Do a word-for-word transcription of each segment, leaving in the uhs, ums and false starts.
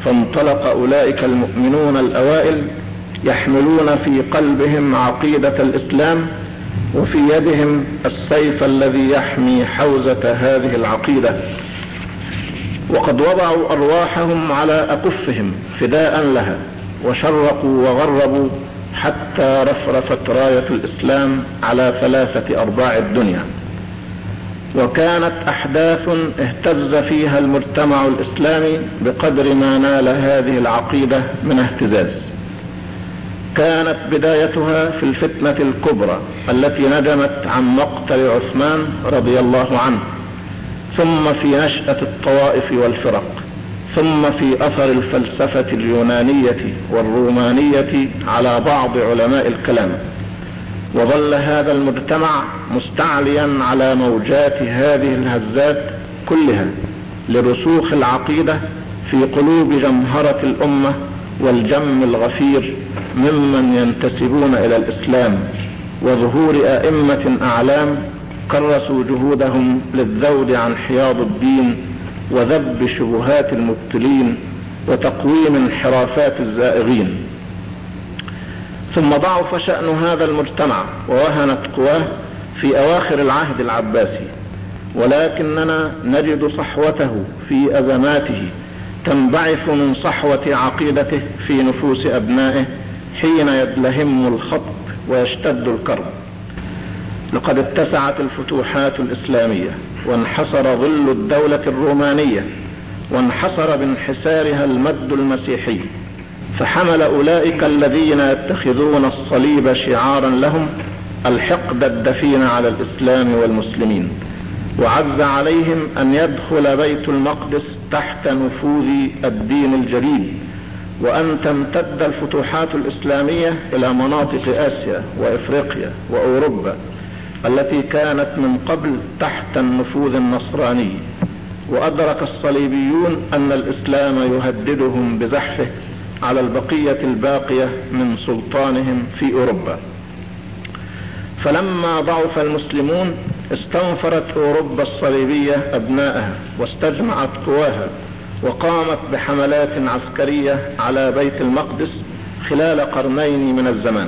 فانطلق أولئك المؤمنون الأوائل يحملون في قلبهم عقيدة الإسلام، وفي يدهم السيف الذي يحمي حوزة هذه العقيدة، وقد وضعوا أرواحهم على أكفهم فداء لها، وشرقوا وغربوا حتى رفرفت راية الإسلام على ثلاثة أرباع الدنيا. وكانت أحداث اهتز فيها المجتمع الإسلامي بقدر ما نال هذه العقيدة من اهتزاز. كانت بدايتها في الفتنة الكبرى التي ندمت عن مقتل عثمان رضي الله عنه، ثم في نشأة الطوائف والفرق، ثم في أثر الفلسفة اليونانية والرومانية على بعض علماء الكلام. وظل هذا المجتمع مستعليا على موجات هذه الهزات كلها لرسوخ العقيدة في قلوب جمهرة الأمة والجم الغفير ممن ينتسبون إلى الإسلام، وظهور أئمة أعلام كرسوا جهودهم للذود عن حياض الدين وذب شبهات المبتلين وتقويم انحرافات الزائغين. ثم ضعف شأن هذا المجتمع ووهنت قواه في أواخر العهد العباسي، ولكننا نجد صحوته في أزماته تنبعث من صحوة عقيدته في نفوس أبنائه حين يدلهم الخط ويشتد الكرب. لقد اتسعت الفتوحات الإسلامية، وانحصر ظل الدولة الرومانية، وانحصر بانحسارها المد المسيحي، فحمل أولئك الذين يتخذون الصليب شعارا لهم الحقد الدفين على الإسلام والمسلمين، وعز عليهم أن يدخل بيت المقدس تحت نفوذ الدين الجديد، وأن تمتد الفتوحات الإسلامية إلى مناطق آسيا وإفريقيا وأوروبا التي كانت من قبل تحت النفوذ النصراني. وأدرك الصليبيون أن الإسلام يهددهم بزحفه على البقية الباقية من سلطانهم في أوروبا. فلما ضعف المسلمون استنفرت أوروبا الصليبية أبناءها واستجمعت قواها، وقامت بحملات عسكرية على بيت المقدس خلال قرنين من الزمان.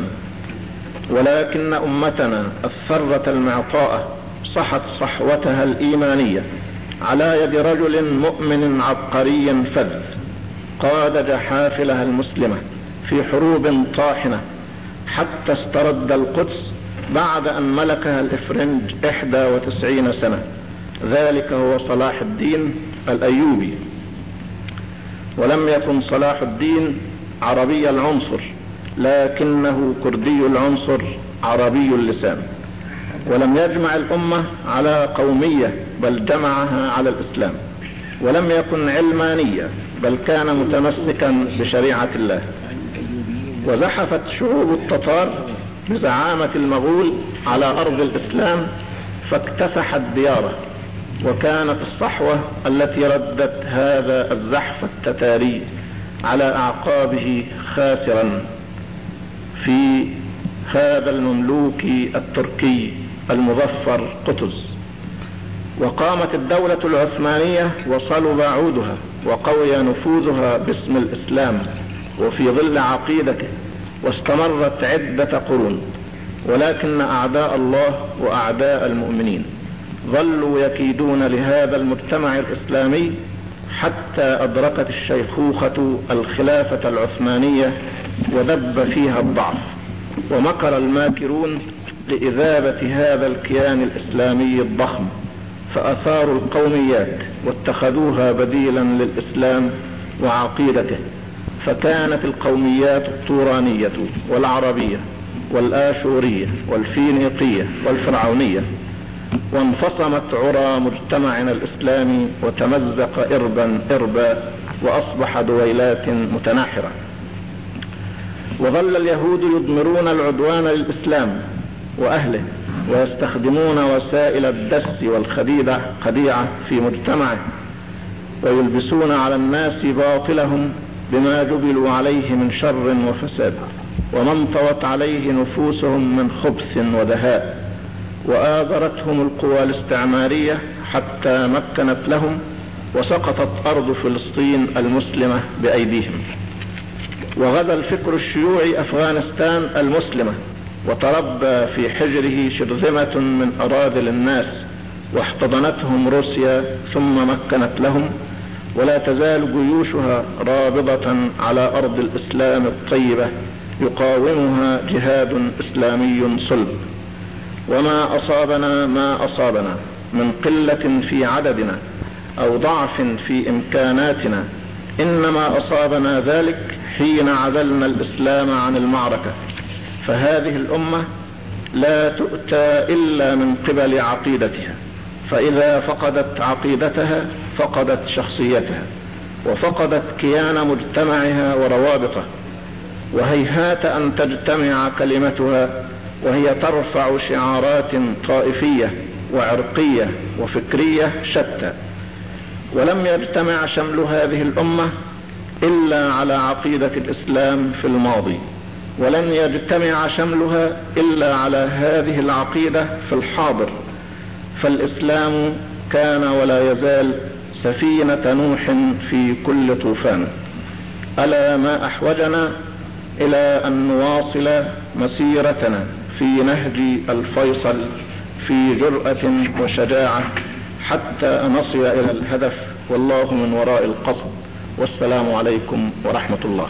ولكن أمتنا الثرة المعطاءة صحت صحوتها الإيمانية على يد رجل مؤمن عبقري فذ قاد جحافلها المسلمة في حروب طاحنة حتى استرد القدس بعد أن ملكها الإفرنج إحدى وتسعين سنة. ذلك هو صلاح الدين الأيوبي. ولم يكن صلاح الدين عربي العنصر، لكنه كردي العنصر عربي اللسان، ولم يجمع الأمة على قومية بل جمعها على الإسلام، ولم يكن علمانيا بل كان متمسكا بشريعة الله. وزحفت شعوب التتار بزعامة المغول على أرض الإسلام فاكتسحت دياره، وكانت الصحوة التي ردت هذا الزحف التتاري على أعقابه خاسرا في هذا المملوك التركي المظفر قطز. وقامت الدولة العثمانية وصلب عودها وقوي نفوذها باسم الإسلام وفي ظل عقيدته، واستمرت عدة قرون. ولكن أعداء الله وأعداء المؤمنين ظلوا يكيدون لهذا المجتمع الإسلامي حتى أدركت الشيخوخة الخلافة العثمانية ودب فيها الضعف، ومكر الماكرون لإذابة هذا الكيان الإسلامي الضخم، فأثاروا القوميات واتخذوها بديلا للإسلام وعقيدته، فكانت القوميات الطورانية والعربية والآشورية والفينيقية والفرعونية، وانفصمت عرى مجتمعنا الإسلامي وتمزق إربا إربا وأصبح دويلات متناحرة. وظل اليهود يضمرون العدوان للإسلام وأهله، ويستخدمون وسائل الدس والخديعة خديعة في مجتمعه، ويلبسون على الناس باطلهم بما جبلوا عليه من شر وفساد، وما انطوت عليه نفوسهم من خبث ودهاء. وآذرتهم القوى الاستعمارية حتى مكنت لهم وسقطت أرض فلسطين المسلمة بأيديهم. وغزا الفكر الشيوعي أفغانستان المسلمة، وتربى في حجره شرذمة من أراذل الناس، واحتضنتهم روسيا ثم مكنت لهم، ولا تزال جيوشها رابضة على أرض الإسلام الطيبة يقاومها جهاد إسلامي صلب. وما أصابنا ما أصابنا من قلة في عددنا أو ضعف في إمكاناتنا، إنما أصابنا ذلك حين عزلنا الإسلام عن المعركة. فهذه الأمة لا تؤتى إلا من قبل عقيدتها، فإذا فقدت عقيدتها فقدت شخصيتها، وفقدت كيان مجتمعها وروابطه. وهيهات أن تجتمع كلمتها وهي ترفع شعارات طائفية وعرقية وفكرية شتى. ولم يجتمع شمل هذه الأمة إلا على عقيدة الإسلام في الماضي، ولن يجتمع شملها إلا على هذه العقيدة في الحاضر. فالإسلام كان ولا يزال سفينة نوح في كل طوفان. ألا ما أحوجنا إلى أن نواصل مسيرتنا في نهج الفيصل في جرأة وشجاعة حتى نصل إلى الهدف، والله من وراء القصد. والسلام عليكم ورحمة الله.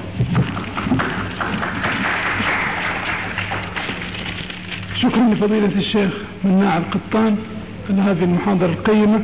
شكرا لفضيلة الشيخ مناع القطان على هذه المحاضرة القيمة.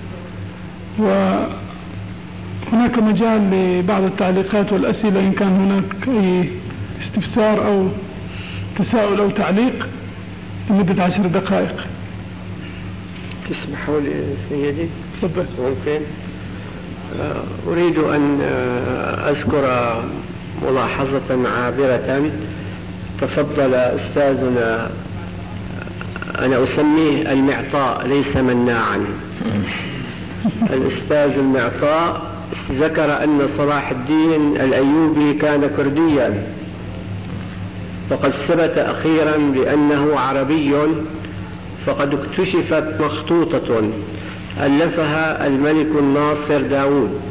وهناك مجال لبعض التعليقات والأسئلة إن كان هناك أي استفسار أو تساؤل أو تعليق لمدة عشر دقائق. تسمحوا لي سيدي؟ تفضل. ممكن. أريد أن أذكر ملاحظة عابرة. تفضل أستاذنا، أنا أسميه المعطاء ليس مناعا، الأستاذ المعطاء ذكر أن صلاح الدين الأيوبي كان كرديا، وقد ثبت أخيرا بأنه عربي، فقد اكتشفت مخطوطة ألفها الملك الناصر داود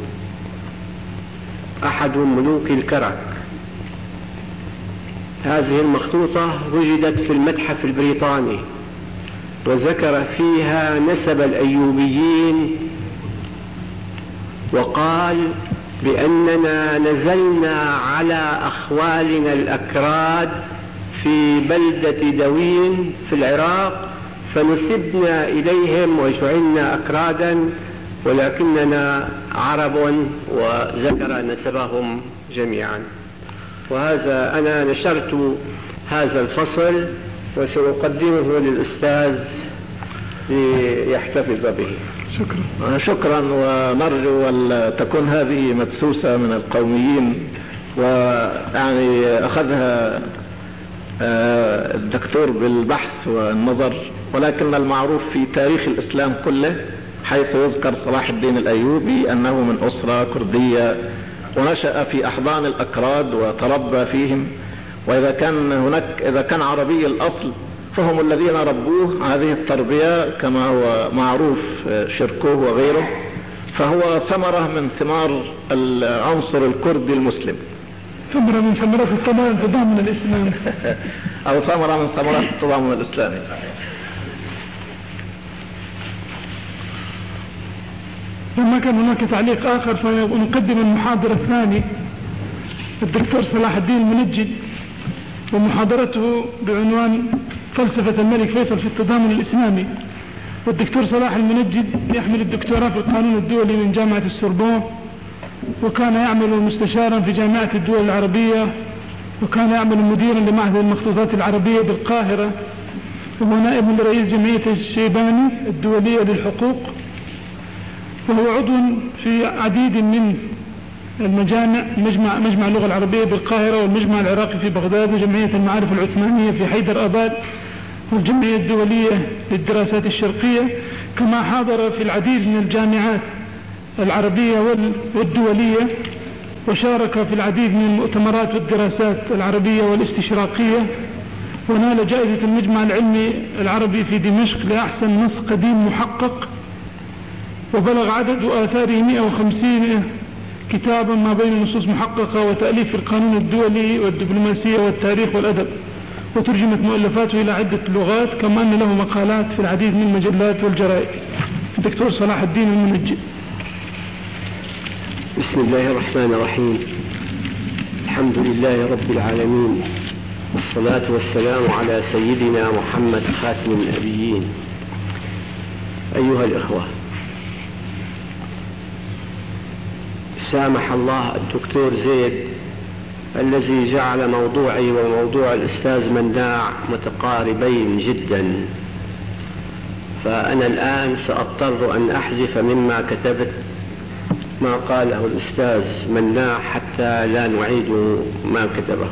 أحد ملوك الكرك. هذه المخطوطة وجدت في المتحف البريطاني، وذكر فيها نسب الأيوبيين، وقال بأننا نزلنا على أخوالنا الأكراد في بلدة دوين في العراق، فنسبنا إليهم وجعلنا أكرادا ولكننا عرب، وذكر نسبهم جميعا. وهذا أنا نشرت هذا الفصل وسأقدمه للأستاذ ليحتفظ به. شكرا. شكرا. ونرجو أن تكون هذه مدسوسة من القوميين، ويعني أخذها الدكتور بالبحث والنظر، ولكن المعروف في تاريخ الإسلام كله حيث يذكر صلاح الدين الأيوبي أنه من أسرة كردية ونشأ في أحضان الأكراد وتربى فيهم. وإذا كان هناك إذا كان عربي الأصل فهم الذين ربوه هذه التربية كما هو معروف شركوه وغيره، فهو ثمرة من ثمار العنصر الكردي المسلم، ثمرة من ثمرات التضامن الإسلامي أو ثمرة من ثمرات التضامن الإسلامي. لما كان هناك تعليق آخر فنقدم المحاضرة الثانية الدكتور صلاح الدين المنجد، ومحاضرته بعنوان فلسفة الملك فيصل في التضامن الإسلامي. والدكتور صلاح المنجد يحمل الدكتوراه في القانون الدولي من جامعة السوربون، وكان يعمل مستشارا في جامعة الدول العربية، وكان يعمل مديرا لمعهد المخطوطات العربية بالقاهرة، وهو نائب لرئيس جمعية الشيباني الدولية للحقوق، وهو عضو في عديد من المجامع، مجمع, مجمع اللغة العربية بالقاهرة، والمجمع العراقي في بغداد، وجمعية المعارف العثمانية في حيدر آباد، والجمعية الدولية للدراسات الشرقية. كما حاضر في العديد من الجامعات العربية والدولية، وشارك في العديد من المؤتمرات والدراسات العربية والاستشراقية، ونال جائزة المجمع العلمي العربي في دمشق لأحسن نص قديم محقق. وبلغ عدد آثاره مئة وخمسين كتابا ما بين نصوص محققة وتأليف القانون الدولي والدبلوماسية والتاريخ والأدب، وترجمت مؤلفاته إلى عدة لغات، كما أن له مقالات في العديد من المجلات والجرائد. الدكتور صلاح الدين المنجد. بسم الله الرحمن الرحيم. الحمد لله رب العالمين، والصلاة والسلام على سيدنا محمد خاتم النبيين. أيها الإخوة، سامح الله الدكتور زيد الذي جعل موضوعي وموضوع الأستاذ مناع متقاربين جدا، فأنا الآن سأضطر أن أحذف مما كتبت ما قاله الأستاذ مناع حتى لا نعيد ما كتبه.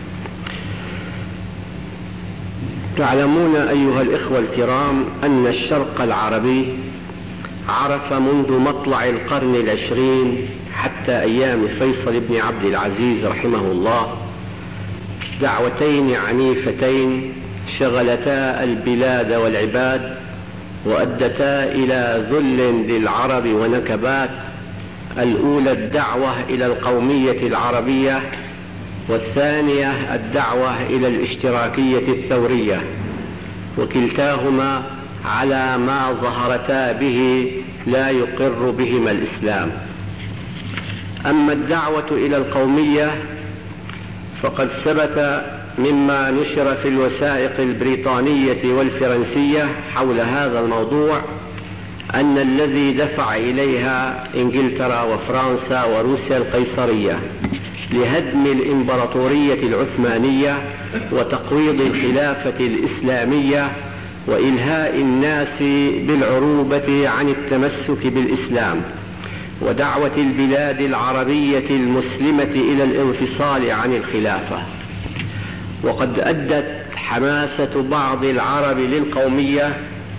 تعلمون أيها الإخوة الكرام أن الشرق العربي عرف منذ مطلع القرن العشرين حتى أيام فيصل بن عبد العزيز رحمه الله دعوتين عنيفتين شغلتا البلاد والعباد، وأدتا إلى ذل للعرب ونكبات. الأولى الدعوة إلى القومية العربية، والثانية الدعوة إلى الاشتراكية الثورية، وكلتاهما على ما ظهرتا به لا يقر بهما الإسلام. أما الدعوة إلى القومية فقد ثبت مما نشر في الوثائق البريطانية والفرنسية حول هذا الموضوع أن الذي دفع إليها إنجلترا وفرنسا وروسيا القيصرية لهدم الإمبراطورية العثمانية وتقويض الخلافة الإسلامية وإلهاء الناس بالعروبة عن التمسك بالإسلام ودعوة البلاد العربية المسلمة إلى الانفصال عن الخلافة. وقد أدت حماسة بعض العرب للقومية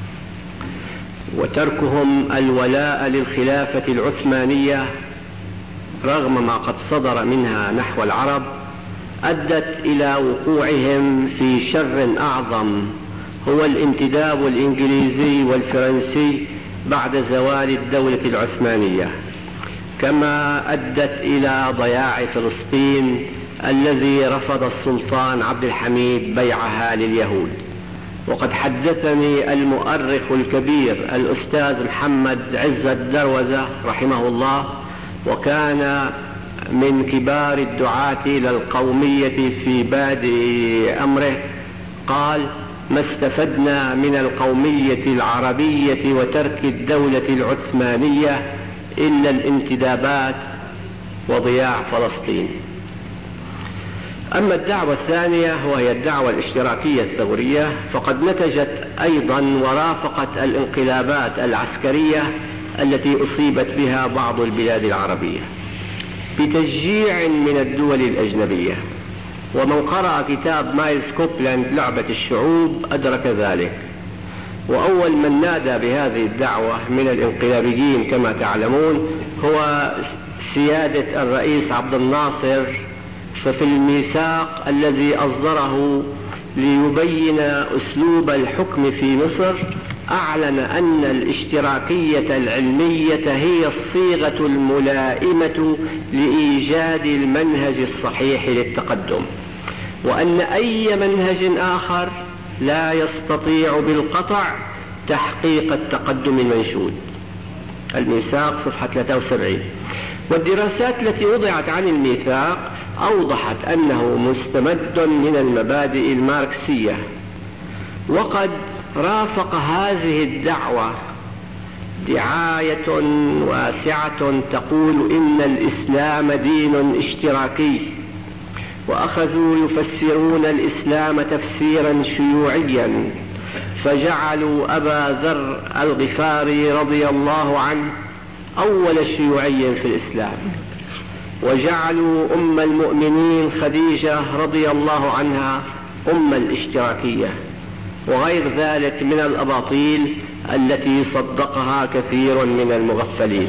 وتركهم الولاء للخلافة العثمانية رغم ما قد صدر منها نحو العرب، أدت إلى وقوعهم في شر أعظم هو الانتداب الإنجليزي والفرنسي بعد زوال الدولة العثمانية، كما أدت إلى ضياع فلسطين الذي رفض السلطان عبد الحميد بيعها لليهود. وقد حدثني المؤرخ الكبير الأستاذ محمد عزت دروزة رحمه الله، وكان من كبار الدعاة إلى القومية في بادئ أمره، قال: ما استفدنا من القومية العربية وترك الدولة العثمانية إلا الانتدابات وضياع فلسطين. أما الدعوة الثانية وهي الدعوة الاشتراكية الثورية فقد نتجت أيضا ورافقت الانقلابات العسكرية التي أصيبت بها بعض البلاد العربية بتشجيع من الدول الأجنبية. ومن قرأ كتاب مايلز كوبلاند لعبة الشعوب أدرك ذلك. وأول من نادى بهذه الدعوة من الانقلابيين كما تعلمون هو سيادة الرئيس عبد الناصر، ففي الميثاق الذي أصدره ليبين أسلوب الحكم في مصر أعلن أن الاشتراكية العلمية هي الصيغة الملائمة لإيجاد المنهج الصحيح للتقدم، وأن أي منهج آخر لا يستطيع بالقطع تحقيق التقدم المنشود. الميثاق صفحة ثلاثة وسبعين. والدراسات التي وضعت عن الميثاق أوضحت أنه مستمد من المبادئ الماركسية. وقد رافق هذه الدعوة دعاية واسعة تقول إن الإسلام دين اشتراكي، وأخذوا يفسرون الإسلام تفسيرا شيوعيا، فجعلوا أبا ذر الغفاري رضي الله عنه أول شيوعي في الإسلام، وجعلوا أم المؤمنين خديجة رضي الله عنها أم الاشتراكية، وغير ذلك من الأباطيل التي صدقها كثير من المغفلين.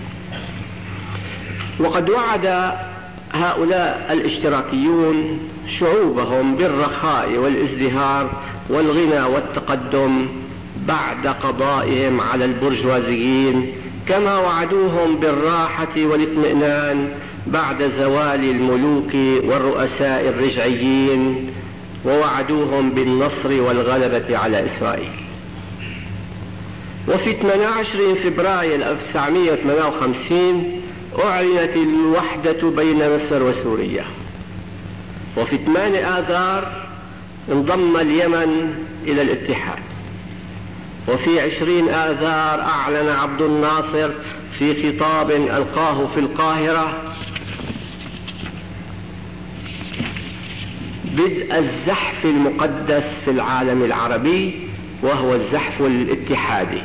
وقد وعد هؤلاء الاشتراكيون شعوبهم بالرخاء والازدهار والغنى والتقدم بعد قضائهم على البرجوازيين كما وعدوهم بالراحة والاطمئنان بعد زوال الملوك والرؤساء الرجعيين، ووعدوهم بالنصر والغلبة على إسرائيل. وفي ثمانية عشر فبراير ألف وتسعمائة وثمانية وخمسين أعلنت الوحدة بين مصر وسوريا. وفي ثمانية آذار انضم اليمن إلى الاتحاد. وفي عشرين آذار أعلن عبد الناصر في خطاب ألقاه في القاهرة بدء الزحف المقدس في العالم العربي، وهو الزحف الاتحادي.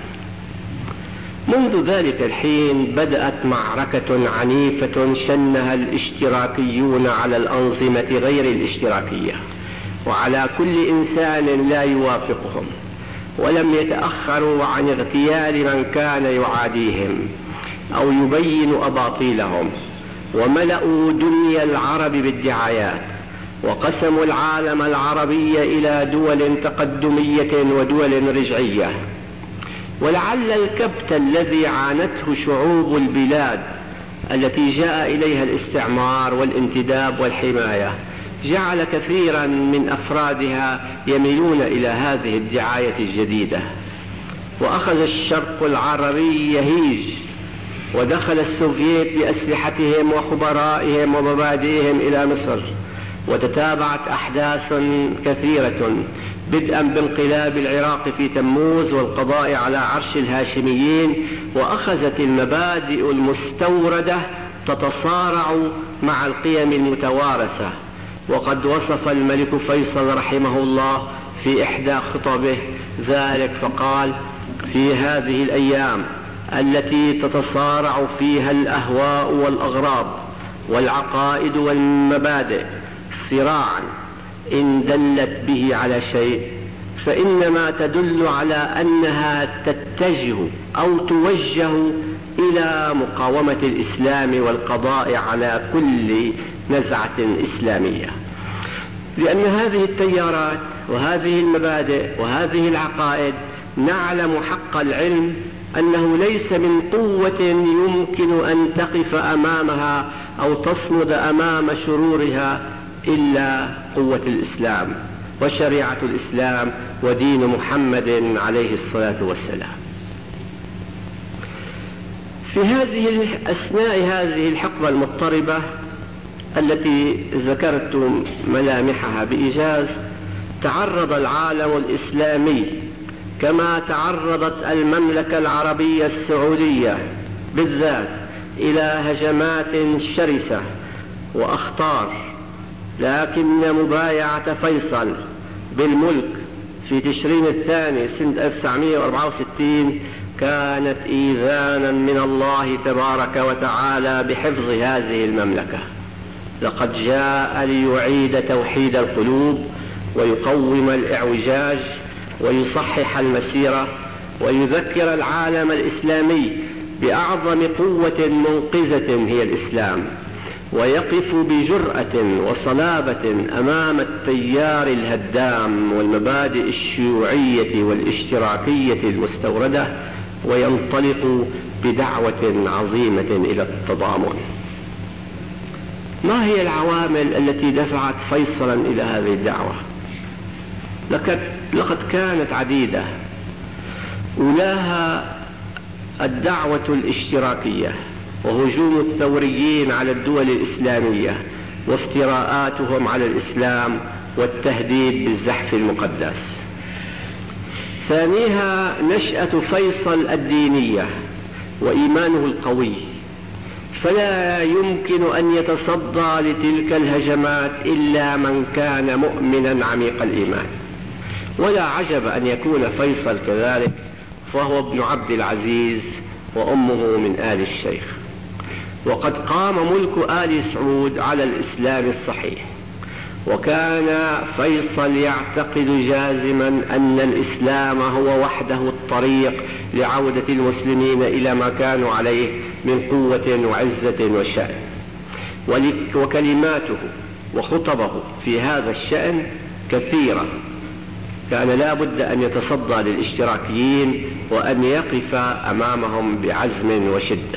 منذ ذلك الحين بدأت معركة عنيفة شنها الاشتراكيون على الأنظمة غير الاشتراكية وعلى كل إنسان لا يوافقهم، ولم يتأخروا عن اغتيال من كان يعاديهم أو يبين أباطيلهم، وملأوا دنيا العرب بالدعايات، وقسموا العالم العربي إلى دول تقدمية ودول رجعية. ولعل الكبت الذي عانته شعوب البلاد التي جاء إليها الاستعمار والانتداب والحماية جعل كثيرا من أفرادها يميلون إلى هذه الدعاية الجديدة. وأخذ الشرق العربي يهيج، ودخل السوفييت بأسلحتهم وخبرائهم ومبادئهم إلى مصر، وتتابعت أحداث كثيرة بدءا بانقلاب العراق في تموز والقضاء على عرش الهاشميين، وأخذت المبادئ المستوردة تتصارع مع القيم المتوارثة. وقد وصف الملك فيصل رحمه الله في إحدى خطبه ذلك فقال: في هذه الأيام التي تتصارع فيها الأهواء والأغراض والعقائد والمبادئ صراعا، إن دلت به على شيء فإنما تدل على أنها تتجه أو توجه إلى مقاومة الإسلام والقضاء على كل نزعة إسلامية، لأن هذه التيارات وهذه المبادئ وهذه العقائد نعلم حق العلم أنه ليس من قوة يمكن أن تقف أمامها أو تصمد أمام شرورها إلا قوة الإسلام وشريعة الإسلام ودين محمد عليه الصلاة والسلام. في هذه أثناء هذه الحقبة المضطربة التي ذكرت ملامحها بإيجاز، تعرض العالم الإسلامي كما تعرضت المملكة العربية السعودية بالذات إلى هجمات شرسة وأخطار، لكن مبايعة فيصل بالملك في تشرين الثاني سنة ألف وتسعمائة وأربعة وستين كانت إيذانا من الله تبارك وتعالى بحفظ هذه المملكة. لقد جاء ليعيد توحيد القلوب ويقوم الإعوجاج ويصحح المسيرة ويذكر العالم الإسلامي بأعظم قوة منقذة هي الإسلام، ويقف بجرأة وصلابة أمام التيار الهدام والمبادئ الشيوعية والاشتراكية المستوردة، وينطلق بدعوة عظيمة إلى التضامن. ما هي العوامل التي دفعت فيصلا إلى هذه الدعوة؟ لقد كانت عديدة، أولاها الدعوة الاشتراكية وهجوم الثوريين على الدول الإسلامية وافتراءاتهم على الإسلام والتهديد بالزحف المقدس. ثانيها نشأة فيصل الدينية وإيمانه القوي، فلا يمكن أن يتصدى لتلك الهجمات إلا من كان مؤمنا عميق الإيمان. ولا عجب أن يكون فيصل كذلك، فهو ابن عبد العزيز وأمه من آل الشيخ، وقد قام ملك آل سعود على الإسلام الصحيح. وكان فيصل يعتقد جازما أن الإسلام هو وحده الطريق لعودة المسلمين إلى ما كانوا عليه من قوة وعزة وشأن. وكلماته وخطبه في هذا الشأن كثيرة، كان لا بد أن يتصدى للاشتراكيين وأن يقف أمامهم بعزم وشدة.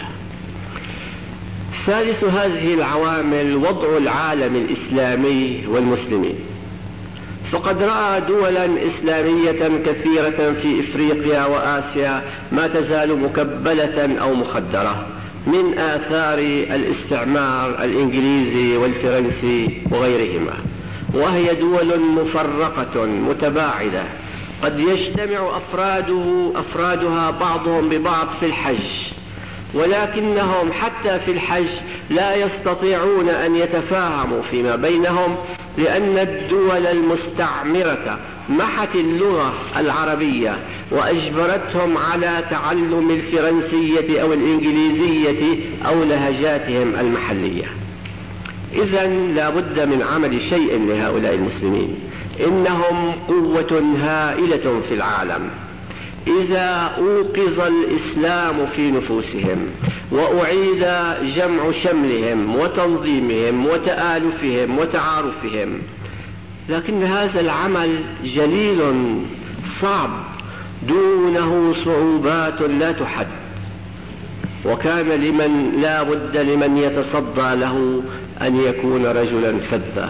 ثالث هذه العوامل وضع العالم الإسلامي والمسلمين، فقد رأى دولا إسلامية كثيرة في إفريقيا وآسيا ما تزال مكبلة أو مخدرة من آثار الاستعمار الإنجليزي والفرنسي وغيرهما، وهي دول مفرقة متباعدة قد يجتمع أفراده أفرادها بعضهم ببعض في الحج، ولكنهم حتى في الحج لا يستطيعون أن يتفاهموا فيما بينهم، لأن الدول المستعمرة محت اللغة العربية وأجبرتهم على تعلم الفرنسية أو الإنجليزية أو لهجاتهم المحلية. إذن لا بد من عمل شيء لهؤلاء المسلمين، إنهم قوة هائلة في العالم. إذا أوقظ الإسلام في نفوسهم وأعيد جمع شملهم وتنظيمهم وتآلفهم وتعارفهم، لكن هذا العمل جليل صعب دونه صعوبات لا تحد، وكان لمن لا بد لمن يتصدى له أن يكون رجلا فذا.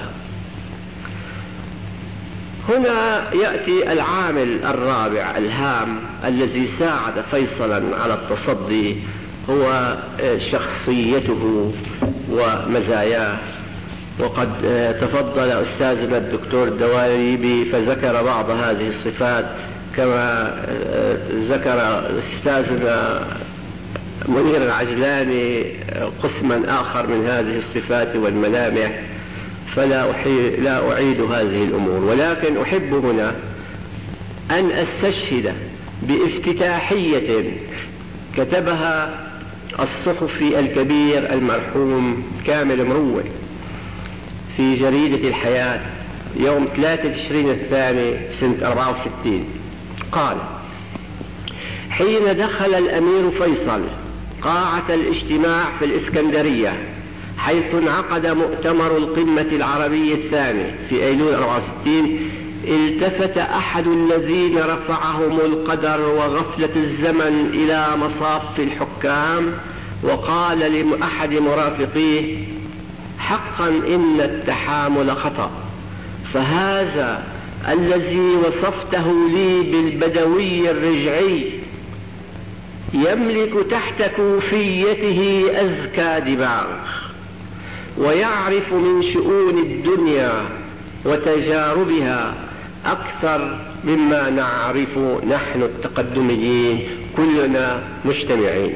هنا يأتي العامل الرابع الهام الذي ساعد فيصلا على التصدي، هو شخصيته ومزاياه. وقد تفضل أستاذنا الدكتور الدواليبي فذكر بعض هذه الصفات، كما ذكر أستاذنا منير العجلاني قسما آخر من هذه الصفات والملامح، فلا لا أعيد هذه الأمور، ولكن أحب هنا أن أستشهد بافتتاحية كتبها الصحفي الكبير المرحوم كامل مروي في جريدة الحياة يوم ثلاثة تشرين الثاني سنة أربعة وستين. قال: حين دخل الأمير فيصل قاعة الاجتماع في الإسكندرية حيث انعقد مؤتمر القمة العربي الثاني في أيلول أربعة وستين، التفت أحد الذين رفعهم القدر وغفلة الزمن إلى مصاف الحكام وقال لأحد مرافقيه: حقا إن التحامل خطأ، فهذا الذي وصفته لي بالبدوي الرجعي يملك تحت كوفيته أذكى دماغ، ويعرف من شؤون الدنيا وتجاربها أكثر مما نعرف نحن التقدميين كلنا مجتمعين.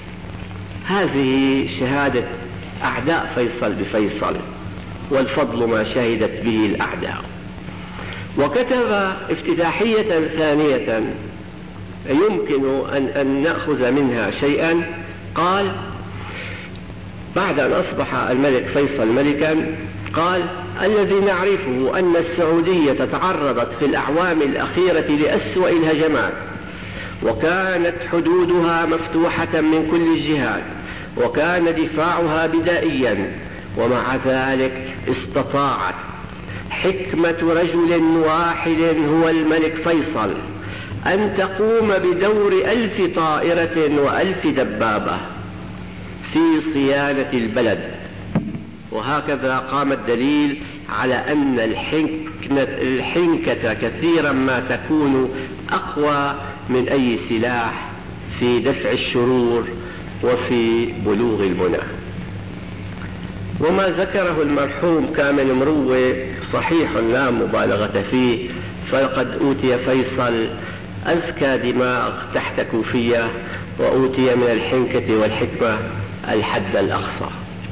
هذه شهادة أعداء فيصل بفيصل، والفضل ما شهدت به الأعداء. وكتب افتتاحية ثانية يمكن أن, أن نأخذ منها شيئا. قال بعد أن أصبح الملك فيصل ملكا، قال: الذي نعرفه أن السعودية تعرضت في الأعوام الأخيرة لأسوأ الهجمات، وكانت حدودها مفتوحة من كل الجهات، وكان دفاعها بدائيا، ومع ذلك استطاعت حكمة رجل واحد هو الملك فيصل أن تقوم بدور ألف طائرة وألف دبابة في صيانة البلد. وهكذا قام الدليل على أن الحنكة كثيرا ما تكون أقوى من أي سلاح في دفع الشرور وفي بلوغ المنى. وما ذكره المرحوم كامل مروي صحيح لا مبالغة فيه، فلقد أوتي فيصل أذكى دماغ تحت كوفية، وأوتي من الحنكة والحكمة الحد الأقصى.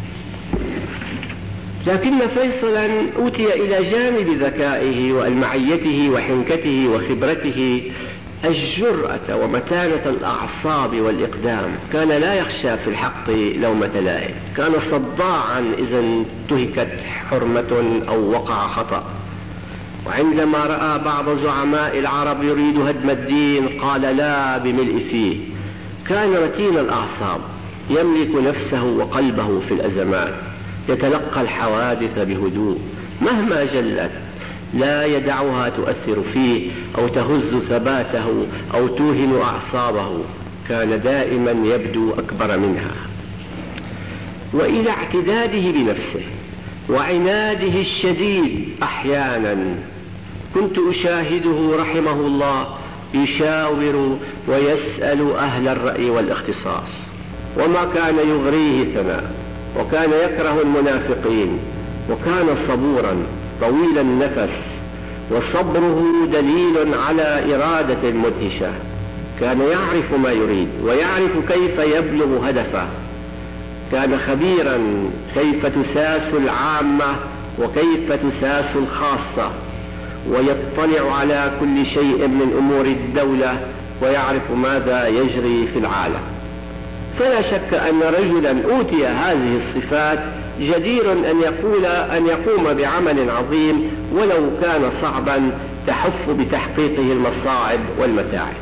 لكن فيصلا أوتي إلى جانب ذكائه وألمعيته وحنكته وخبرته الجرأة ومتانة الأعصاب والإقدام. كان لا يخشى في الحق لومة لائم، كان صداعا إذا انتهكت حرمة أو وقع خطأ. وعندما رأى بعض زعماء العرب يريد هدم الدين قال لا بملء فيه. كان رتين الأعصاب، يملك نفسه وقلبه في الأزمات، يتلقى الحوادث بهدوء مهما جلت، لا يدعها تؤثر فيه أو تهز ثباته أو توهن أعصابه، كان دائما يبدو أكبر منها. وإلى اعتداده بنفسه وعناده الشديد أحيانا كنت أشاهده رحمه الله يشاور ويسأل أهل الرأي والاختصاص، وما كان يغريه ثناء، وكان يكره المنافقين، وكان صبورا طويل النفس، وصبره دليل على إرادة مدهشة. كان يعرف ما يريد ويعرف كيف يبلغ هدفه، كان خبيرا كيف تساس العامة وكيف تساس الخاصة، ويطلع على كل شيء من أمور الدولة ويعرف ماذا يجري في العالم. فلا شك أن رجلا أوتي هذه الصفات جدير أن يقول أن يقوم بعمل عظيم ولو كان صعبا تحف بتحقيقه المصاعب والمتاعب.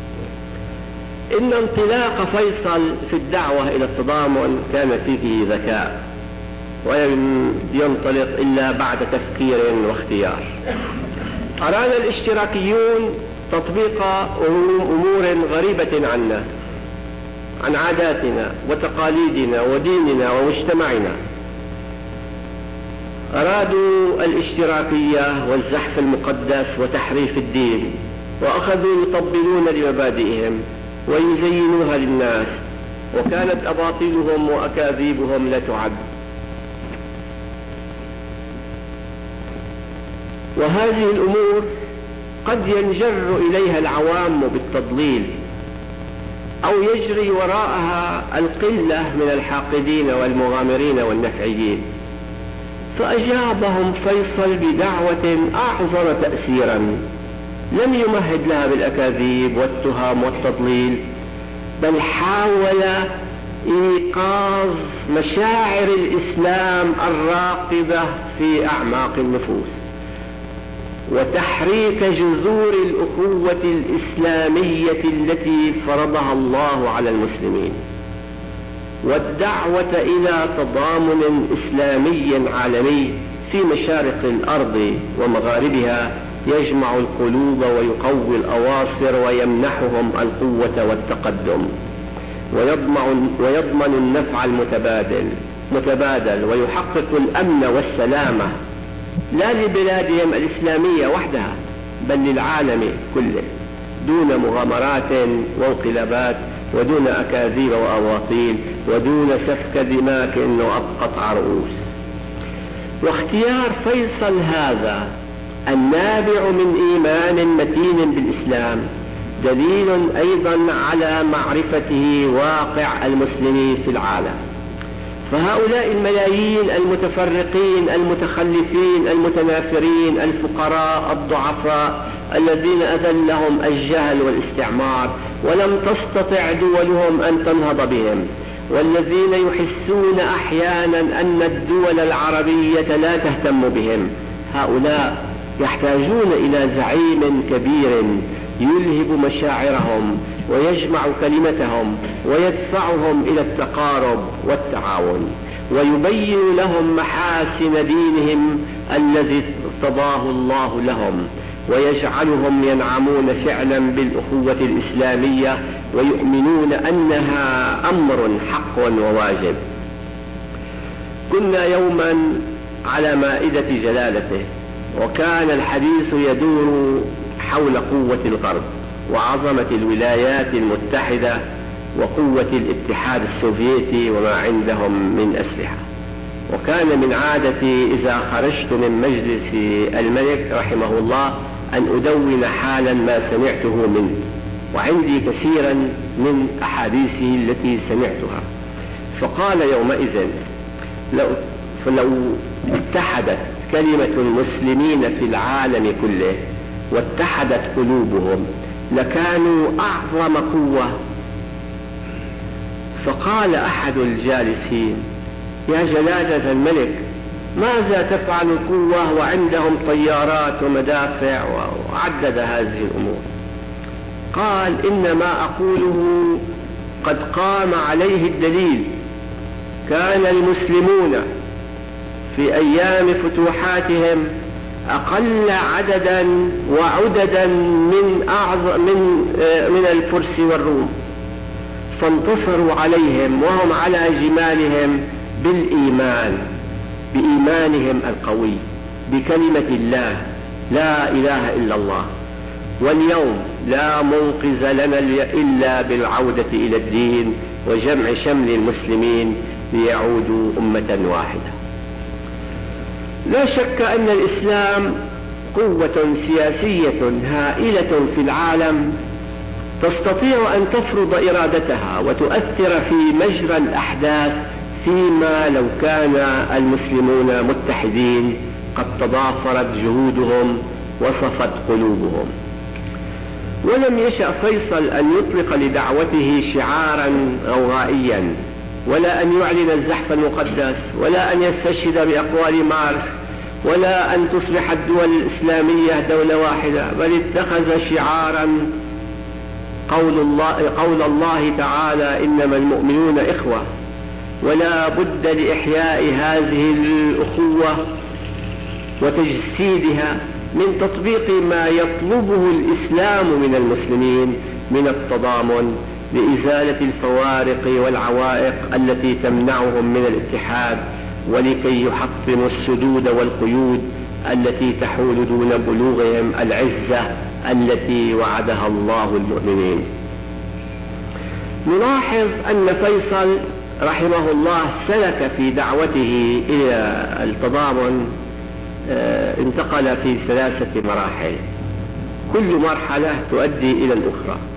إن انطلاق فيصل في الدعوة إلى التضامن كان فيه ذكاء، ولم ينطلق إلا بعد تفكير واختيار. أراد الاشتراكيون تطبيق أمور غريبة عنا، عن عاداتنا وتقاليدنا وديننا ومجتمعنا. أرادوا الاشتراكية والزحف المقدس وتحريف الدين، وأخذوا يطبلون لمبادئهم ويزينوها للناس، وكانت أباطيلهم وأكاذيبهم لا تعد. وهذه الأمور قد ينجر إليها العوام بالتضليل، أو يجري وراءها القلة من الحاقدين والمغامرين والنفعيين. فأجابهم فيصل بدعوة أعظم تأثيرا، لم يمهد لها بالأكاذيب والتهم والتضليل، بل حاول إيقاظ مشاعر الإسلام الراقدة في أعماق النفوس، وتحريك جذور الأخوة الإسلامية التي فرضها الله على المسلمين، والدعوة إلى تضامن إسلامي عالمي في مشارق الأرض ومغاربها يجمع القلوب ويقوي الأواصر ويمنحهم القوة والتقدم، ويضمن, ويضمن النفع المتبادل متبادل ويحقق الأمن والسلامة، لا لبلادهم الإسلامية وحدها بل للعالم كله، دون مغامرات وانقلابات، ودون أكاذيب وأباطيل، ودون سفك دماء وقطع رؤوس. واختيار فيصل هذا النابع من إيمان متين بالإسلام دليل أيضا على معرفته واقع المسلمين في العالم. فهؤلاء الملايين المتفرقين المتخلفين المتنافرين الفقراء الضعفاء الذين أذلهم الجهل والاستعمار ولم تستطع دولهم أن تنهض بهم، والذين يحسون أحيانا أن الدول العربية لا تهتم بهم، هؤلاء يحتاجون إلى زعيم كبير يلهب مشاعرهم ويجمع كلمتهم ويدفعهم إلى التقارب والتعاون، ويبين لهم محاسن دينهم الذي ارتضاه الله لهم، ويجعلهم ينعمون فعلا بالأخوة الإسلامية ويؤمنون أنها أمر حق وواجب. كنا يوما على مائدة جلالته، وكان الحديث يدور حول قوة الغرب وعظمة الولايات المتحدة وقوة الاتحاد السوفيتي وما عندهم من أسلحة. وكان من عادتي إذا خرجت من مجلس الملك رحمه الله أن أدون حالا ما سمعته منه، وعندي كثيرا من أحاديثه التي سمعتها. فقال يومئذ لو, فلو اتحدت كلمة المسلمين في العالم كله واتحدت قلوبهم لكانوا أعظم قوة. فقال أحد الجالسين: يا جلالة الملك، ماذا تفعل القوة وعندهم طيارات ومدافع؟ وعدد هذه الأمور. قال: إنما أقوله قد قام عليه الدليل. كان المسلمون في أيام فتوحاتهم أقل عددا وعددا من أعظم من من الفرس والروم، فانتصروا عليهم وهم على جمالهم بالإيمان، بإيمانهم القوي بكلمة الله لا إله إلا الله. واليوم لا منقذ لنا إلا بالعودة إلى الدين وجمع شمل المسلمين ليعودوا أمة واحدة. لا شك أن الإسلام قوة سياسية هائلة في العالم تستطيع أن تفرض إرادتها وتؤثر في مجرى الأحداث، فيما لو كان المسلمون متحدين قد تضافرت جهودهم وصفت قلوبهم. ولم يشأ فيصل أن يطلق لدعوته شعارا غوغائيا، ولا أن يعلن الزحف المقدس، ولا أن يستشهد بأقوال ماركس، ولا أن تصبح الدول الإسلامية دولة واحدة، بل اتخذ شعارا قول الله, قول الله تعالى إنما المؤمنون إخوة، ولا بد لإحياء هذه الأخوة وتجسيدها من تطبيق ما يطلبه الإسلام من المسلمين من التضامن لإزالة الفوارق والعوائق التي تمنعهم من الاتحاد، ولكي يحطموا السدود والقيود التي تحول دون بلوغهم العزة التي وعدها الله المؤمنين. نلاحظ أن فيصل رحمه الله سلك في دعوته إلى التضامن انتقل في ثلاثة مراحل، كل مرحلة تؤدي إلى الأخرى.